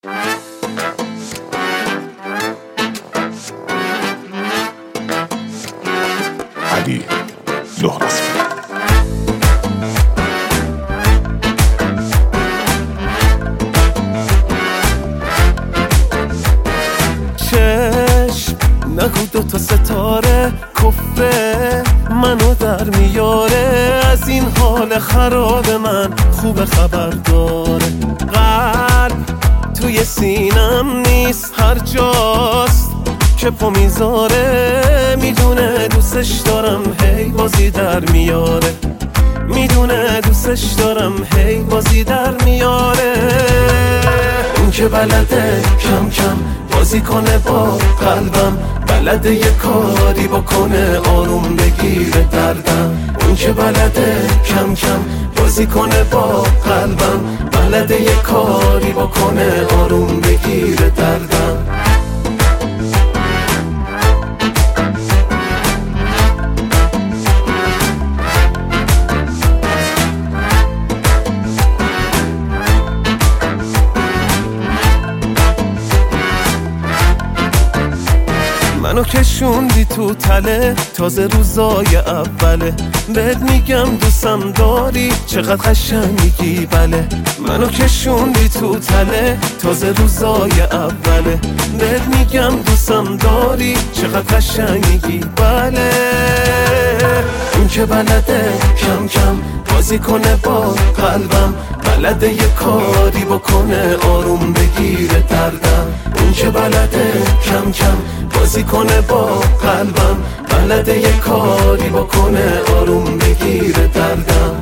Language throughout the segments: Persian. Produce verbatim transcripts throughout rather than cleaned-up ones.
علی زهراسپی. چشم نگو دوتا ستاره کفره منو در میاره، از این حال خراب من خوب خبر داره. قلب توی سینم نیست، هر جاست که پا میذاره، میدونه دوستش دارم هی بازی در میاره، میدونه دوستش دارم هی بازی در میاره. اون که بلده کم کم بازی کنه با قلبم، بلده یه کاری بکنه آروم بگیره دردم. اون که بلده کم کم بازی کنه با قلبم، بلده یه کاری بکنه آروم بگیره دردم. منو کشوندی تو تله تازه روزای اوله، بهت میگم دوستم داری چقدر قشنگی بله. منو کشوندی تو تله تازه روزای اوله، بهت میگم دوستم داری چقدر قشنگی بله. اون که بلده کم کم بازی کنه با قلبم، بلده یه کاری بکنه آروم بگیره دردم. اون که بلده کم کم بازی کنه با قلبم، بلده یه کاری بکنه آروم بگیره دردم.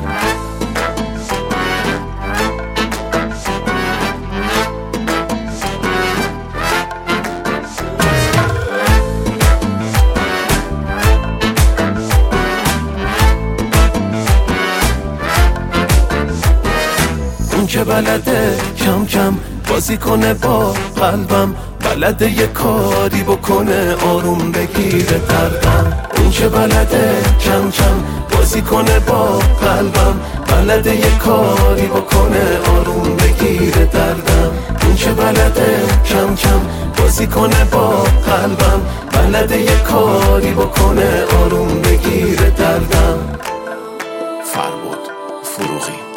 اون که بلده کم کم بازی کنه با قلبم، بلده یه کاری بکنه آروم بگیره دردم. اون که بلده کم کم بازی کنه با قلبم، بلده یه کاری بکنه آروم بگیره دردم. اون که بلده کم کم بازی کنه با قلبم، بلده یه کاری بکنه آروم بگیره دردم. فربود فروغی.